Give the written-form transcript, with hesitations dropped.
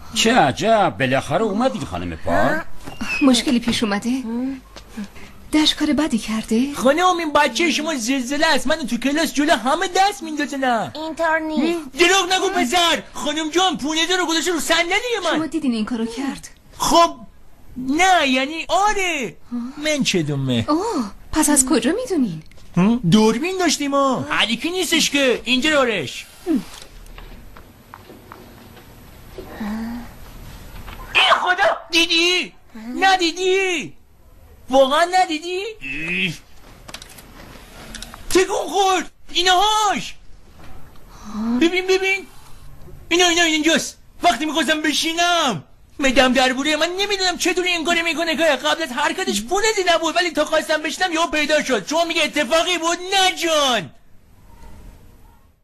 چه عجب، بالاخره اومدی خانم پال. مشکلی پیش اومده؟ داش کار بدی کرده؟ خانم این بچه شما زلزله است، من تو کلاس جلو همه دست میندازه. نه اینطور نیست. دروغ نگو پسر. خانم جان پونده رو گذاشته رو صندلی من. شما دیدین این کارو کرد؟ خب نه یعنی آره. من چه دومه. اوه پس از کجا میدونین؟ دوربین داشتیم ها. علیکی نیستش که اینجا رارش. ای خدا دیدی؟ ندیدی؟ واقعا ندیدی؟ تکون خورد اینهاش. ببین اینا اینجاست. وقتی میخواستم بشینم میدم دربوره من نمیدونم چطوری این کاری میکنه که قبل از حرکتش پونزی نبود، ولی تا خواستم بشینم یهو پیدا شد. شما میگه اتفاقی بود؟ نه جان